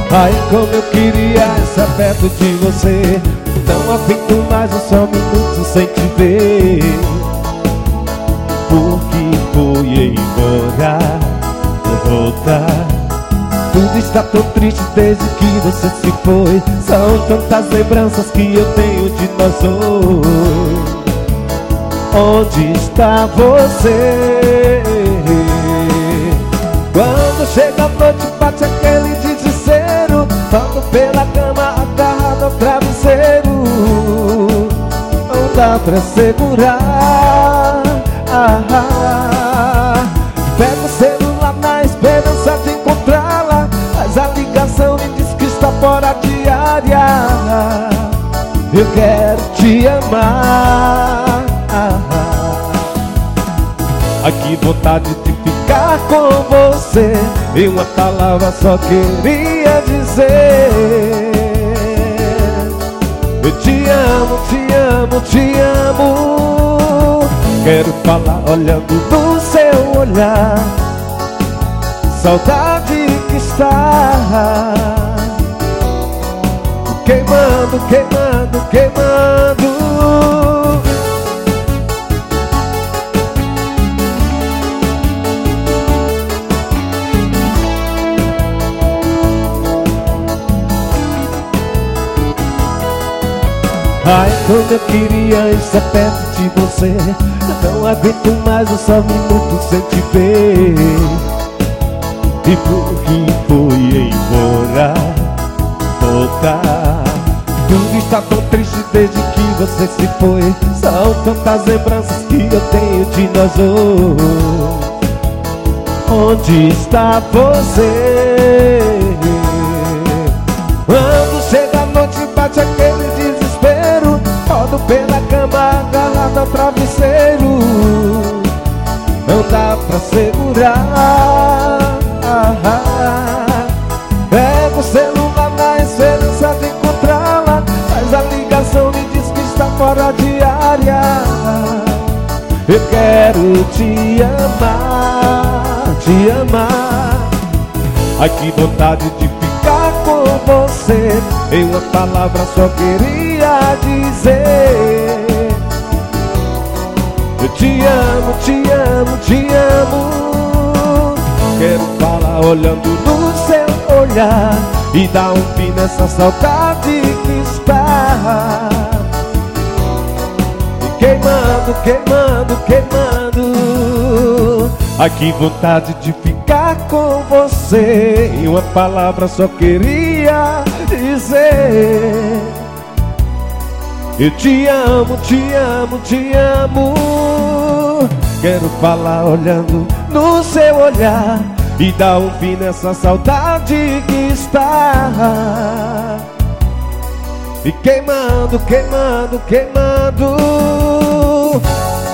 Ai, como eu queria estar perto de você. Não aguento mais um só minuto sem te ver. Porque foi embora, voltar. Tudo está tão triste desde que você se foi. São tantas lembranças que eu tenho de nós dois. Onde está você? Quando chega a noite bate aquele desespero. Ando pela cama agarrado ao travesseiro. Não dá pra segurar. Pega o celular na esperança de encontrá-la, mas a ligação me diz que está fora de área. Eu quero te amar. Ai, que vontade de ficar com você. Em uma palavra só queria dizer: eu te amo, te amo, te amo. Quero falar olhando no seu olhar. Saudade que está queimando, queimando, queimando. Ai, como eu queria estar perto de você. Não aguento mais um só minuto sem te ver. E porque foi embora, voltar. Tudo está tão triste desde que você se foi. São tantas lembranças que eu tenho de nós dois. Onde está você? Quando chega a noite bate aquele desespero. Rodo pela cama agarrado ao travesseiro. Não dá pra segurar. Pega o celular na esperança de encontrá-la, mas a ligação me diz que está fora de área. Eu quero te amar, te amar. Ai, que vontade de ficar com você. Em uma palavra só queria dizer: eu te amo, te amo, te amo. Quero falar olhando no seu olhar e dar um fim nessa saudade que está me queimando, queimando, queimando. Ai, que vontade de ficar com você. Em uma palavra só queria dizer: eu te amo, te amo, te amo. Quero falar olhando no seu olhar e dar um fim nessa saudade que está me queimando, queimando, queimando.